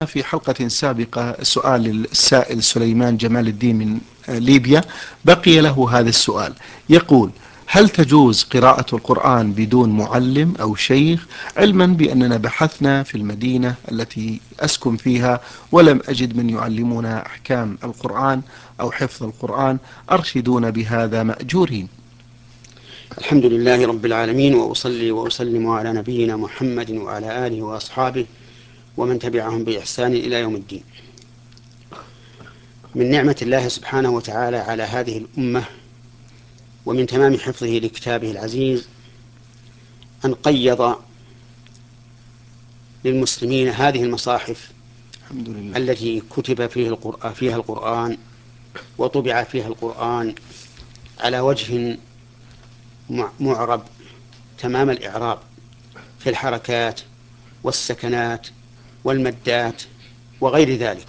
في حلقة سابقة سؤال السائل سليمان جمال الدين من ليبيا. بقي له هذا السؤال، يقول: هل تجوز قراءة القرآن بدون معلم أو شيخ، علما بأننا بحثنا في المدينة التي أسكن فيها ولم أجد من يعلمنا أحكام القرآن أو حفظ القرآن، أرشدونا بهذا مأجورين. الحمد لله رب العالمين، وأصلي وأسلم على نبينا محمد وعلى آله وأصحابه ومن تبعهم بإحسان إلى يوم الدين. من نعمة الله سبحانه وتعالى على هذه الأمة ومن تمام حفظه لكتابه العزيز أن قيض للمسلمين هذه المصاحف الحمد لله. التي كتب فيها القرآن وطبع فيها القرآن على وجه معرب تمام الإعراب في الحركات والسكنات والمدات وغير ذلك.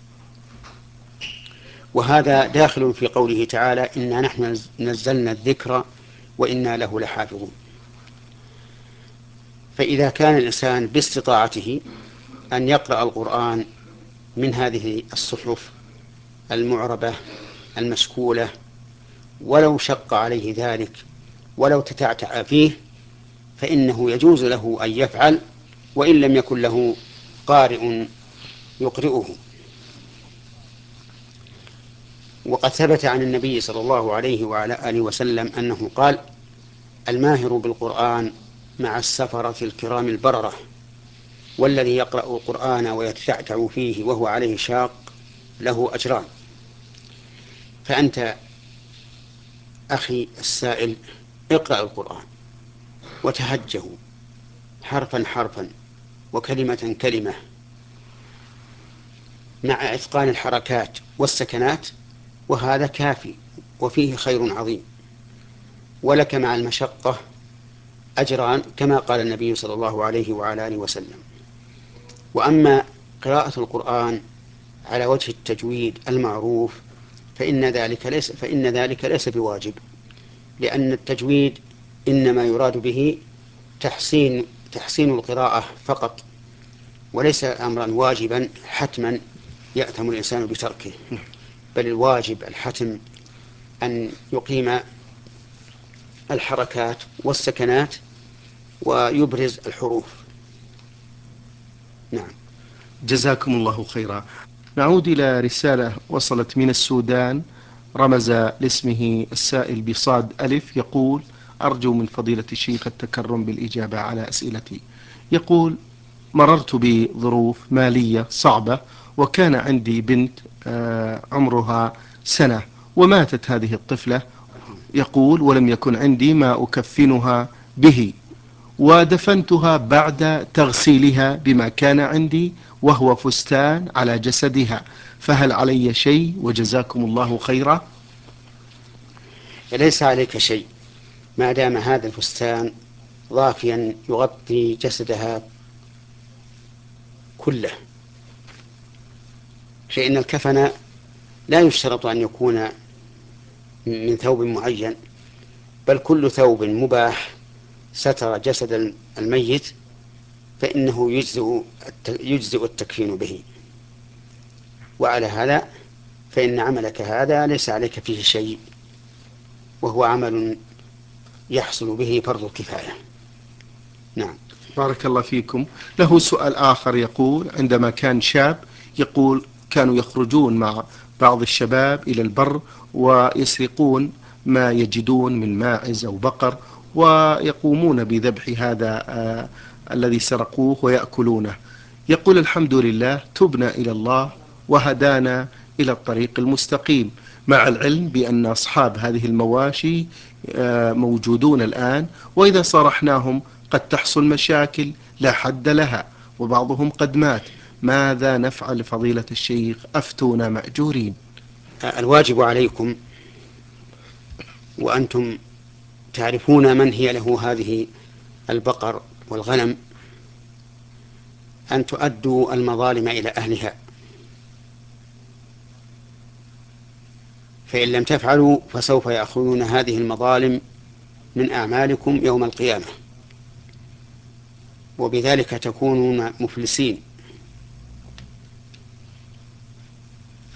وهذا داخل في قوله تعالى: إنا نحن نزلنا الذكر وإنا له لحافظون. فإذا كان الإنسان باستطاعته أن يقرأ القرآن من هذه الصحف المعربة المشكولة، ولو شق عليه ذلك ولو تتعتع فيه، فإنه يجوز له أن يفعل وإن لم يكن له قارئ يقرئه. وقد ثبت عن النبي صلى الله عليه وعلى آله وسلم أنه قال: الماهر بالقرآن مع السفرة الكرام البررة، والذي يقرأ القرآن ويتتعتع فيه وهو عليه شاق له أجران. فأنت أخي السائل اقرأ القرآن وتهجه حرفا حرفا وكلمة كلمة مع إتقان الحركات والسكنات، وهذا كافي وفيه خير عظيم، ولك مع المشقة أجران كما قال النبي صلى الله عليه وعلى آله وسلم. وأما قراءة القرآن على وجه التجويد المعروف فإن ذلك ليس بواجب، لأن التجويد إنما يراد به تحسين القراءة فقط، وليس أمرا واجبا حتما يأثم الإنسان بتركه، بل الواجب الحتم أن يقيم الحركات والسكنات ويبرز الحروف. نعم. جزاكم الله خيرا. نعود إلى رسالة وصلت من السودان، رمز لاسمه السائل بصاد ألف، يقول: أرجو من فضيلة الشيخ التكرم بالإجابة على أسئلتي. يقول: مررت بظروف مالية صعبة، وكان عندي بنت عمرها سنة، وماتت هذه الطفلة. يقول: ولم يكن عندي ما أكفنها به، ودفنتها بعد تغسيلها بما كان عندي وهو فستان على جسدها، فهل علي شيء؟ وجزاكم الله خيرا. ليس عليك شيء ما دام هذا الفستان ضافيا يغطي جسدها كله، فإن الكفن لا يشترط أن يكون من ثوب معين، بل كل ثوب مباح ستر جسد الميت فإنه يجزئ التكفين به. وعلى هذا فإن عملك هذا ليس عليك فيه شيء، وهو عمل يحصل به فرض الكفاية. نعم. بارك الله فيكم. له سؤال آخر، يقول: عندما كان شاب، يقول كانوا يخرجون مع بعض الشباب إلى البر ويسرقون ما يجدون من ماعز أو بقر، ويقومون بذبح هذا الذي سرقوه ويأكلونه. يقول: الحمد لله، تبنا إلى الله وهدانا إلى الطريق المستقيم، مع العلم بأن أصحاب هذه المواشي موجودون الآن، وإذا صرحناهم قد تحصل مشاكل لا حد لها، وبعضهم قد مات. ماذا نفعل فضيلة الشيخ؟ أفتونا مأجورين. الواجب عليكم، وأنتم تعرفون من هي له هذه البقر والغنم، أن تؤدوا المظالم إلى أهلها، فإن لم تفعلوا فسوف يأخذون هذه المظالم من أعمالكم يوم القيامة، وبذلك تكونون مفلسين.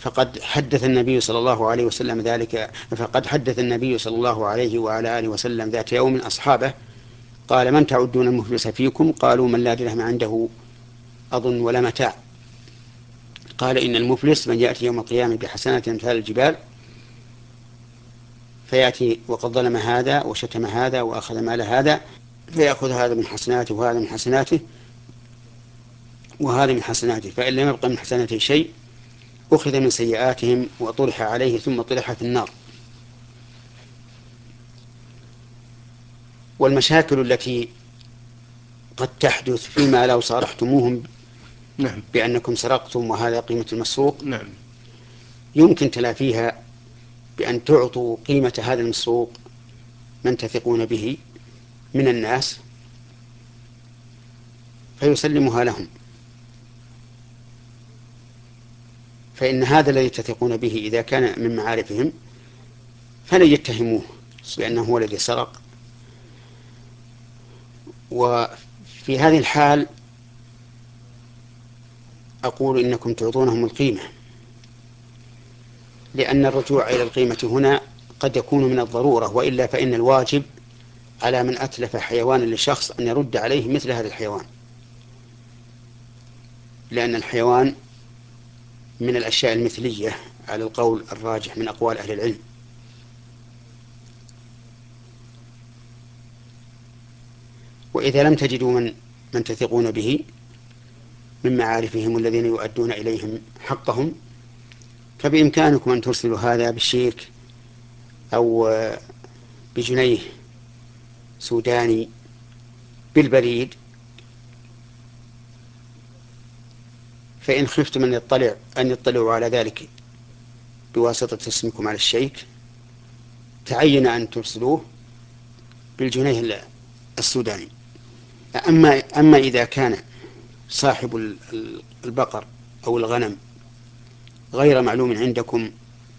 فقد حدث النبي صلى الله عليه وسلم ذلك، فقد حدث النبي صلى الله عليه وعلى آله وسلم ذات يوم أصحابه قال: من تعدون المفلس فيكم؟ قالوا: من لا درهم عنده أظن ولا متاع. قال: إن المفلس من يأتي يوم القيامة بحسنات أمثال الجبال، فيأتي وقد ظلم هذا وشتم هذا وأخذ مال هذا، فيأخذ هذا من حسناته وهذا من حسناته وهذا من حسناته، فإن لم يبق من حسناته شيء أخذ من سيئاتهم وطرح عليه ثم طرح في النار. والمشاكل التي قد تحدث فيما لو صارحتموهم نعم. بأنكم سرقتم وهذا قيمة المسروق، نعم. يمكن تلافيها بأن تعطوا قيمة هذا المسروق من تثقون به من الناس فيسلمها لهم، فإن هذا الذي تثقون به إذا كان من معارفهم فلن يتهموه بأنه هو الذي سرق. وفي هذه الحال أقول إنكم تعطونهم القيمة، لأن الرجوع إلى القيمة هنا قد يكون من الضرورة، وإلا فإن الواجب على من أتلف حيوانا لشخص أن يرد عليه مثل هذا الحيوان، لأن الحيوان من الأشياء المثلية على القول الراجح من أقوال أهل العلم. وإذا لم تجدوا من تثقون به من معارفهم الذين يؤدون إليهم حقهم، فبإمكانكم أن ترسلوا هذا بالشيك أو بجنيه سوداني بالبريد، فإن خفتم أن يطلعوا على ذلك بواسطة اسمكم على الشيك تعين أن ترسلوه بالجنيه السوداني. أما إذا كان صاحب البقر أو الغنم غير معلوم عندكم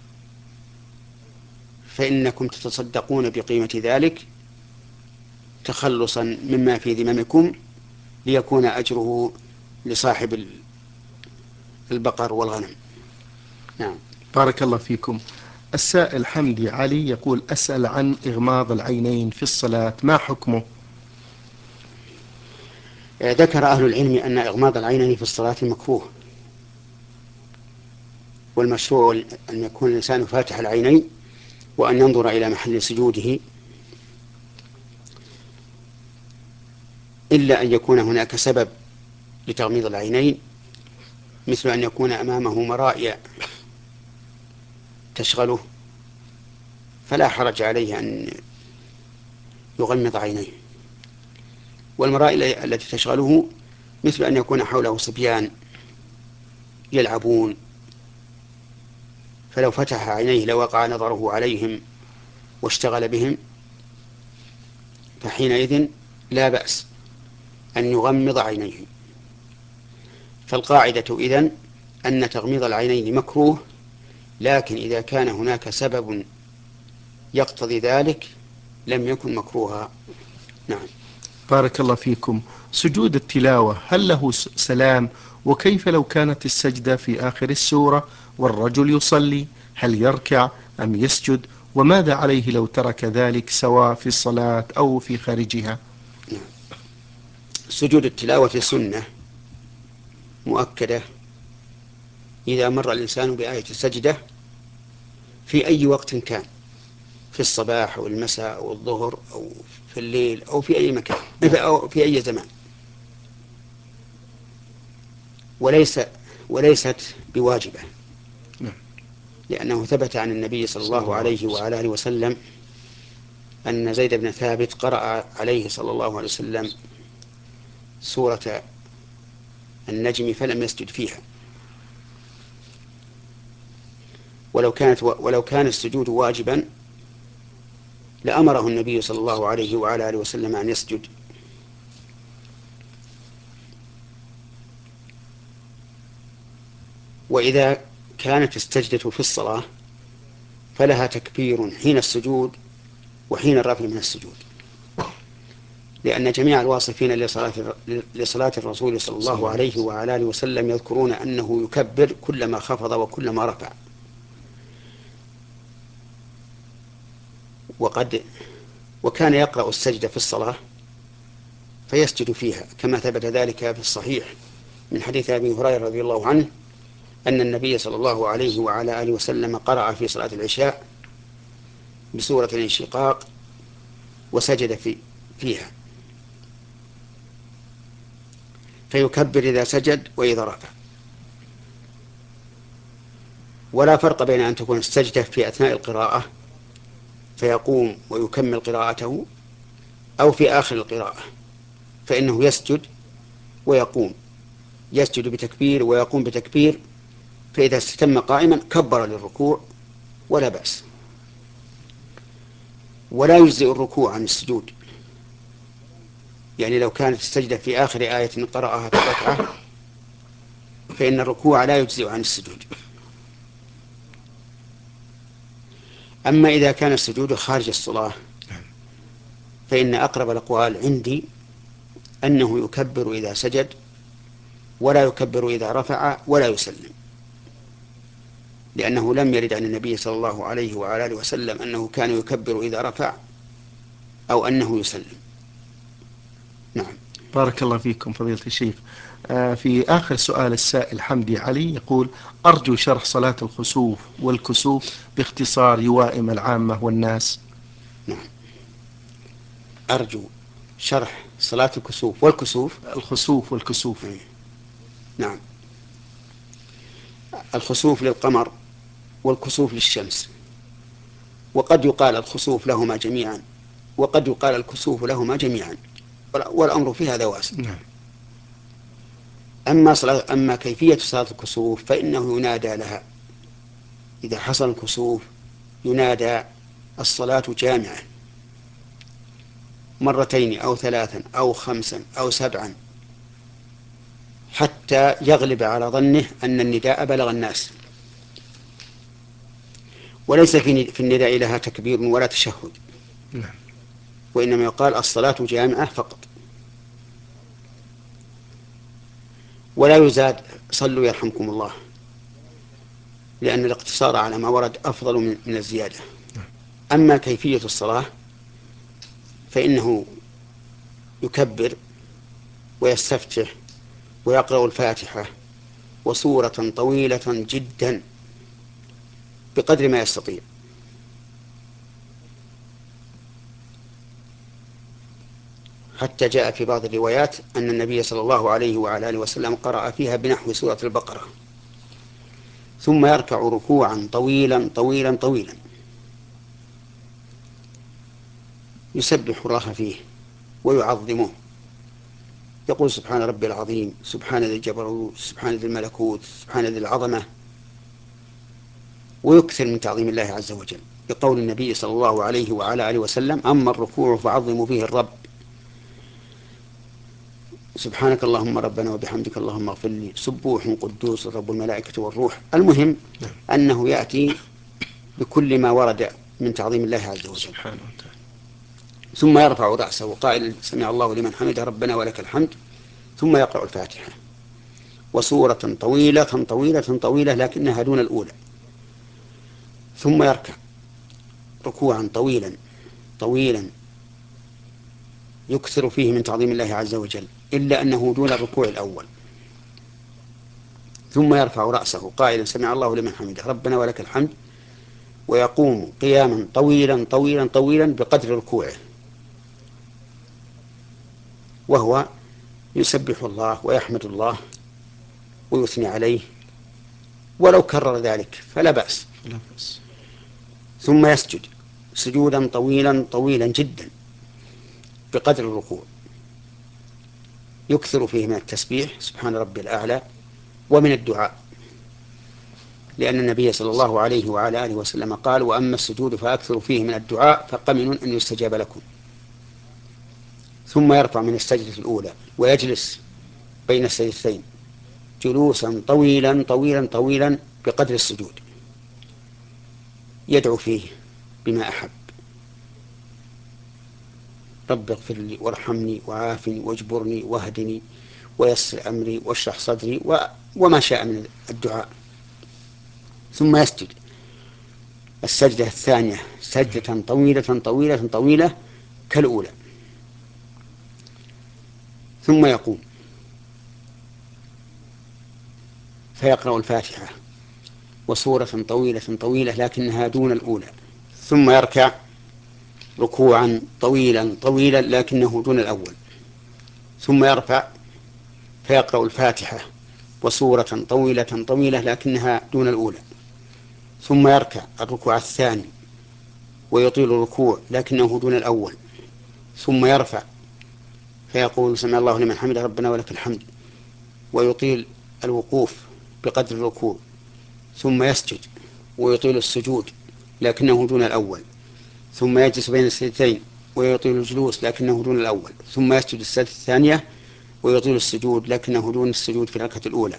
فإنكم تتصدقون بقيمة ذلك تخلصا مما في ذممكم ليكون أجره لصاحب البقر والغنم. نعم. بارك الله فيكم. السائل حمدي علي يقول: أسأل عن إغماض العينين في الصلاة، ما حكمه؟ ذكر أهل العلم أن إغماض العينين في الصلاة مكروه، والمشروع أن يكون الإنسان فاتح العينين وأن ينظر إلى محل سجوده، إلا أن يكون هناك سبب لتغميض العينين، مثل أن يكون أمامه مراء تشغله، فلا حرج عليه أن يغمض عينيه. والمراء التي تشغله مثل أن يكون حوله صبيان يلعبون، فلو فتح عينيه لوقع نظره عليهم واشتغل بهم، فحينئذ لا بأس أن يغمض عينيه. فالقاعدة إذن أن تغميض العينين مكروه، لكن إذا كان هناك سبب يقتضي ذلك لم يكن مكروها. نعم. بارك الله فيكم. سجود التلاوة هل له سلام؟ وكيف لو كانت السجدة في آخر السورة والرجل يصلي، هل يركع أم يسجد؟ وماذا عليه لو ترك ذلك سواء في الصلاة أو في خارجها؟ نعم. سجود التلاوة سنة مؤكدة إذا مر الإنسان بآية السجدة في أي وقت كان، في الصباح أو المساء أو الظهر أو في الليل أو في أي مكان أو في أي زمان، وليست بواجبة، لأنه ثبت عن النبي صلى الله عليه وعلى آله وسلم أن زيد بن ثابت قرأ عليه صلى الله عليه وسلم سورة النجم فلم يسجد فيها. ولو كان السجود واجبا لأمره النبي صلى الله عليه وعلى آله وسلم أن يسجد. وإذا كانت السجدة في الصلاة فلها تكبير حين السجود وحين الرفع من السجود. لأن جميع الواصفين لصلاة الرسول صلى الله عليه وعلى آله وسلم يذكرون أنه يكبر كلما خفض وكلما رفع. وكان يقرأ السجدة في الصلاة فيسجد فيها، كما ثبت ذلك في الصحيح من حديث أبي هريرة رضي الله عنه أن النبي صلى الله عليه وعلى آله وسلم قرأ في صلاة العشاء بسورة الانشقاق وسجد فيها، فيكبر إذا سجد وإذا رفع. ولا فرق بين أن تكون السجدة في أثناء القراءة فيقوم ويكمل قراءته، أو في آخر القراءة فإنه يسجد ويقوم، يسجد بتكبير ويقوم بتكبير، فإذا استتم قائما كبر للركوع ولا بأس. ولا يجزئ الركوع عن السجود، يعني لو كانت السجدة في آخر آية قرأها في الركعة فإن الركوع لا يجزئ عن السجود. أما إذا كان السجود خارج الصلاة فإن أقرب الأقوال عندي أنه يكبر إذا سجد ولا يكبر إذا رفع ولا يسلم، لأنه لم يرد عن النبي صلى الله عليه وعلى آله وسلم أنه كان يكبر إذا رفع أو أنه يسلم. نعم. بارك الله فيكم فضيلة الشيخ. في آخر سؤال السائل حمدي علي يقول: أرجو شرح صلاة الخسوف والكسوف باختصار يوائم العامة والناس. نعم، أرجو شرح صلاة الكسوف والكسوف. الخسوف والكسوف. نعم، الخسوف للقمر والكسوف للشمس، وقد يقال الخسوف لهما جميعا وقد يقال الكسوف لهما جميعا، والأمر في هذا واسع. نعم. أما كيفية صلاة الكسوف فإنه ينادى لها إذا حصل الكسوف، ينادى الصلاة جامعة مرتين أو ثلاثا أو خمسا أو سبعا حتى يغلب على ظنه أن النداء بلغ الناس. وليس في النداء لها تكبير ولا تشهد، نعم. وإنما يقال الصلاة جامعة فقط، ولا يزاد صلوا يرحمكم الله، لأن الاقتصار على ما ورد أفضل من الزيادة. أما كيفية الصلاة فإنه يكبر ويستفتح ويقرأ الفاتحة وسورة طويلة جدا بقدر ما يستطيع، حتى جاء في بعض الروايات أن النبي صلى الله عليه وعلى آله وسلم قرأ فيها بنحو سورة البقرة، ثم يركع ركوعا طويلا طويلا طويلا يسبح الله فيه ويعظمه، يقول سبحان ربي العظيم، سبحان ذي الجبروت، سبحان ذي الملكوت، سبحان ذي العظمة، ويكثر من تعظيم الله عز وجل، بقول النبي صلى الله عليه وعلى آله وسلم: أما الركوع فعظموا فيه الرب، سبحانك اللهم ربنا وبحمدك اللهم اغفر لي، سبوح قدوس رب الملائكة والروح. المهم أنه يأتي بكل ما ورد من تعظيم الله عز وجل سبحانه وتعالى، ثم يرفع رأسه قائلا: سمع الله لمن حمده ربنا ولك الحمد، ثم يقرأ الفاتحة وسورة طويلة طويلة طويلة لكنها دون الأولى، ثم يركع ركوعا طويلا طويلا يكثر فيه من تعظيم الله عز وجل، إلا أنه دون الركوع الأول، ثم يرفع رأسه قائلا: سمع الله لمن حمده ربنا ولك الحمد، ويقوم قياما طويلا طويلا طويلا بقدر ركوعه، وهو يسبح الله ويحمد الله ويثني عليه، ولو كرر ذلك فلا بأس. ثم يسجد سجودا طويلا طويلا جدا بقدر الركوع، يكثر فيه من التسبيح سبحان ربي الأعلى ومن الدعاء، لأن النبي صلى الله عليه وعلى آله وسلم قال: وأما السجود فأكثر فيه من الدعاء فقمن أن يستجاب لكم. ثم يرفع من السجدة الأولى ويجلس بين السجدتين جلوسا طويلا طويلا طويلا بقدر السجود، يدعو فيه بما أحب، رب اغفر لي وارحمني وعافني واجبرني واهدني ويسر أمري واشرح صدري وما شاء من الدعاء. ثم يسجد السجدة الثانية سجدة طويلة طويلة طويلة كالأولى، ثم يقوم فيقرأ الفاتحة وسورة طويلة طويلة لكنها دون الأولى، ثم يركع ركوعا طويلا طويلا لكنه دون الأول، ثم يرفع فيقرأ الفاتحة وسورة طويلة طويلة لكنها دون الأولى، ثم يركع الركوع الثاني ويطيل الركوع لكنه دون الأول، ثم يرفع فيقول سمع الله لمن حمد ربنا ولك الحمد، ويطيل الوقوف بقدر الركوع، ثم يسجد ويطيل السجود لكنه دون الأول، ثم يجلس بين السجدتين ويطيل الجلوس لكنه دون الأول، ثم يسجد السجدة الثانية ويطيل السجود لكنه دون السجود في الركعة الأولى،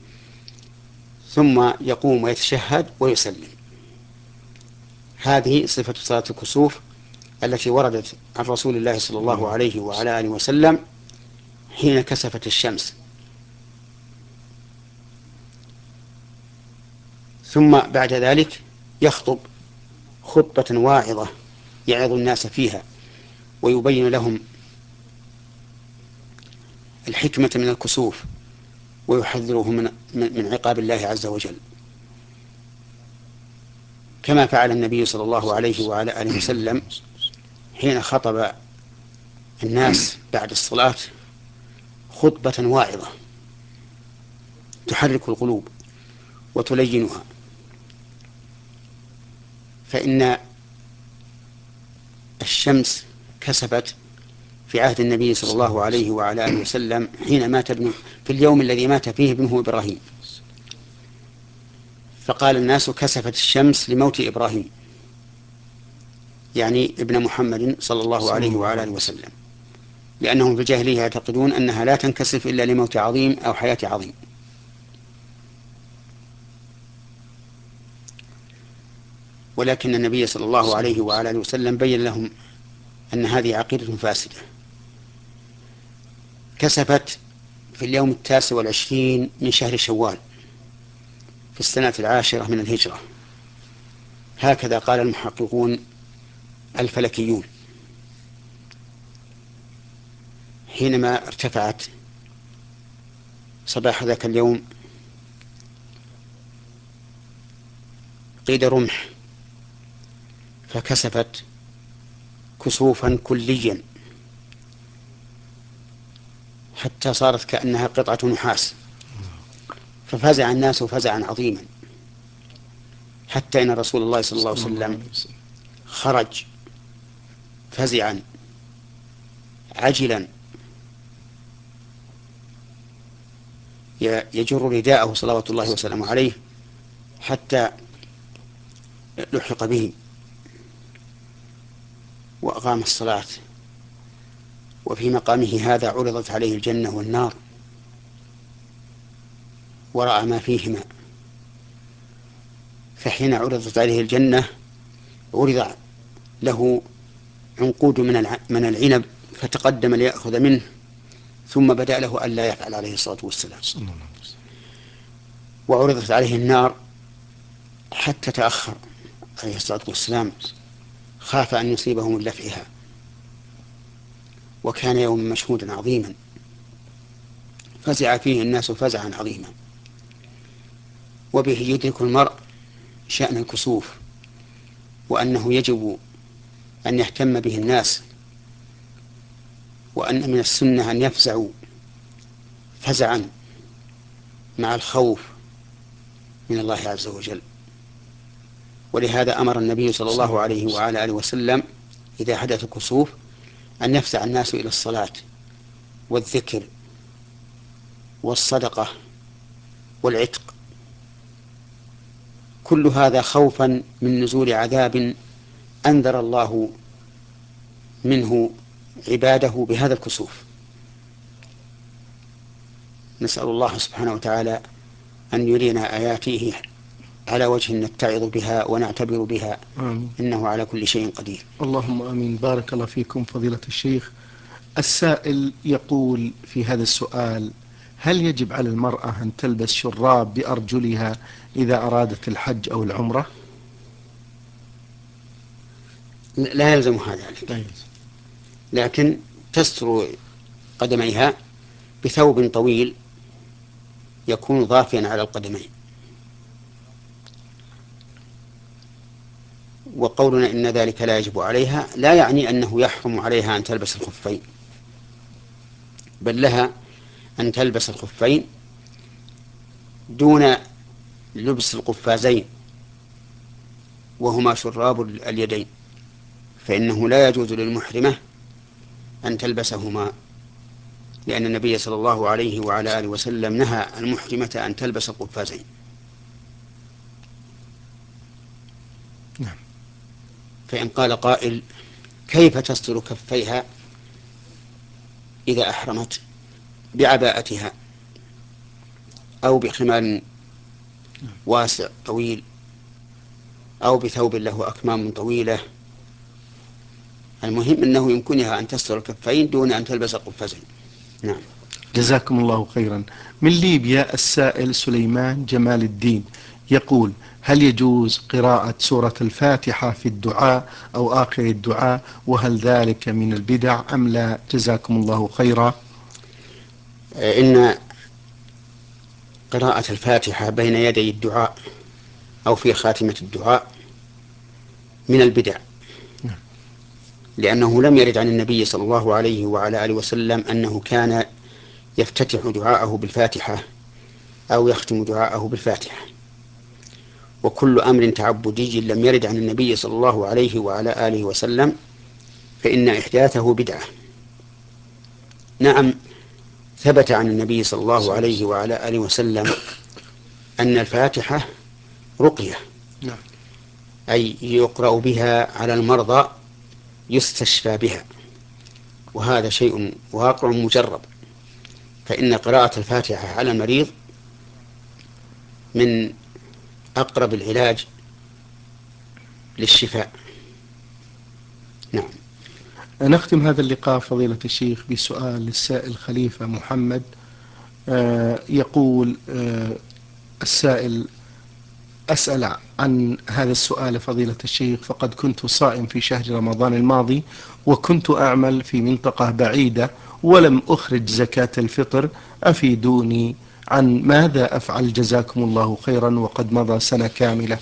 ثم يقوم ويتشهد ويسلم. هذه صفة صلاة الكسوف التي وردت عن رسول الله صلى الله عليه وعلى آله وسلم حين كسفت الشمس. ثم بعد ذلك يخطب خطبة واعظة يعظ الناس فيها ويبين لهم الحكمة من الكسوف ويحذرهم من عقاب الله عز وجل، كما فعل النبي صلى الله عليه وعلى آله وسلم حين خطب الناس بعد الصلاة خطبة واعظة تحرك القلوب وتلينها. فإن الشمس كسفت في عهد النبي صلى الله عليه وعلى آله وسلم حين مات في اليوم الذي مات فيه ابنه إبراهيم، فقال الناس كسفت الشمس لموت إبراهيم، يعني ابن محمد صلى الله عليه وعلى آله وسلم، لأنهم في الجاهلية يعتقدون أنها لا تنكسف إلا لموت عظيم أو حياة عظيم. ولكن النبي صلى الله عليه وعلى آله وسلم بين لهم أن هذه عقيدة فاسدة. كسفت في اليوم 29 من شهر شوال في السنة 10 من الهجرة، هكذا قال المحققون الفلكيون، حينما ارتفعت صباح ذاك اليوم قيد رمح فكسفت كسوفا كليا حتى صارت كأنها قطعة نحاس، ففزع الناس فزعا عظيما، حتى إن رسول الله صلى الله عليه وسلم خرج فزعا عجلا يجر رداءه صلوات الله وسلامه عليه حتى لحق به، وأقام الصلاة، وفي مقامه هذا عرضت عليه الجنة والنار ورأى ما فيهما. فحين عرضت عليه الجنة عرض له عنقود من العنب فتقدم ليأخذ منه، ثم بدأ له ألا يفعل عليه الصلاة والسلام. وعرضت عليه النار حتى تأخر عليه الصلاة والسلام، خاف أن يصيبه من لفعها، وكان يوم مشهودا عظيما فزع فيه الناس فزعا عظيما. وبه يدرك المرء شأن الكسوف وأنه يجب أن يهتم به الناس، وأن من السنة أن يفزعوا فزعا مع الخوف من الله عز وجل. ولهذا أمر النبي صلى الله عليه وعلى آله وسلم إذا حدث كسوف أن يفزع الناس إلى الصلاة والذكر والصدقة والعتق، كل هذا خوفا من نزول عذاب أنذر الله منه عباده بهذا الكسوف. نسأل الله سبحانه وتعالى أن يرينا آياته على وجه نتعظ بها ونعتبر بها. آمين. إنه على كل شيء قدير. اللهم آمين. بارك الله فيكم فضيلة الشيخ. السائل يقول في هذا السؤال: هل يجب على المرأة أن تلبس شراب بأرجلها إذا أرادت الحج أو العمرة؟ لا يلزم هذا عليك، لكن تستر قدميها بثوب طويل يكون ضافيا على القدمين. وقولنا إن ذلك لا يجب عليها لا يعني أنه يحرم عليها أن تلبس الخفين، بل لها أن تلبس الخفين دون لبس القفازين وهما شراب اليدين، فإنه لا يجوز للمحرمة أن تلبسهما، لأن النبي صلى الله عليه وعلى آله وسلم نهى المحرمة أن تلبس القفازين. نعم. فإن قال قائل: كيف تستر كفيها إذا أحرمت بعباءتها أو بخمار واسع طويل أو بثوب له أكمام طويلة؟ المهم أنه يمكنها أن تستر الكفين دون أن تلبس القفازين. نعم. جزاكم الله خيرا. من ليبيا السائل سليمان جمال الدين يقول: هل يجوز قراءة سورة الفاتحة في الدعاء أو آخر الدعاء، وهل ذلك من البدع أم لا؟ جزاكم الله خيرا. إن قراءة الفاتحة بين يدي الدعاء أو في خاتمة الدعاء من البدع، لأنه لم يرد عن النبي صلى الله عليه وعلى آله وسلم أنه كان يفتتح دعاءه بالفاتحة أو يختم دعاءه بالفاتحة. وكل أمر تعبدي لم يرد عن النبي صلى الله عليه وعلى آله وسلم فإن إحداثه بدعة. نعم، ثبت عن النبي صلى الله عليه وعلى آله وسلم أن الفاتحة رقية، أي يقرأ بها على المرضى يستشفى بها، وهذا شيء واقع مجرب، فإن قراءة الفاتحة على المريض من أقرب العلاج للشفاء. نعم. نختم هذا اللقاء فضيلة الشيخ بسؤال للسائل خليفة محمد. يقول السائل: أسأل عن هذا السؤال فضيلة الشيخ، فقد كنت صائم في شهر رمضان الماضي وكنت أعمل في منطقة بعيدة ولم أخرج زكاة الفطر، أفيدوني عن ماذا أفعل جزاكم الله خيرا وقد مضى سنة كاملة.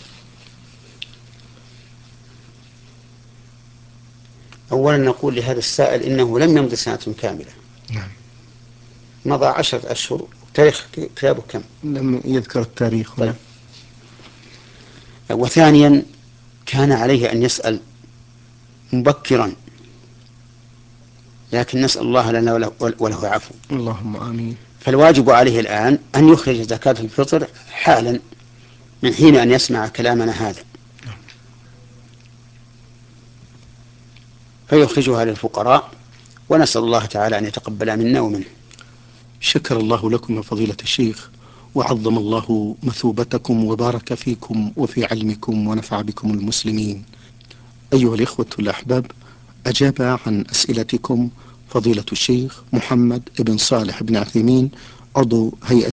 أولا نقول لهذا السائل إنه لم يمضي سنة كاملة، نعم. مضى 10 أشهر. تاريخ كتابه كم؟ لم يذكر التاريخ هنا. طيب. وثانيا كان عليه أن يسأل مبكرا، لكن نسأل الله لنا وله عفو. اللهم آمين. فالواجب عليه الآن أن يخرج زكاة الفطر حالا من حين أن يسمع كلامنا هذا، فيخرجها للفقراء، ونسأل الله تعالى أن يتقبل منا ومنه. شكر الله لكم يا فضيلة الشيخ، وعظم الله مثوبتكم وبارك فيكم وفي علمكم ونفع بكم المسلمين. أيها الإخوة الأحباب، أجاب عن أسئلتكم فضيلة الشيخ محمد بن صالح بن عثيمين، عضو هيئة